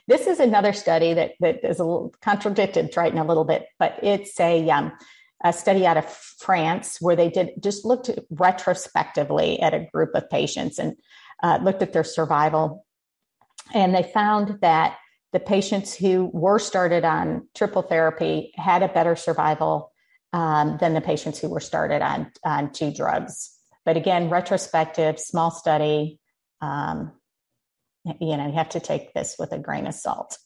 this is another study that is a little contradicted Triton a little bit, but it's a study out of France where they just looked retrospectively at a group of patients and looked at their survival. And they found that the patients who were started on triple therapy had a better survival than the patients who were started on two drugs. But again, retrospective, small study, you have to take this with a grain of salt.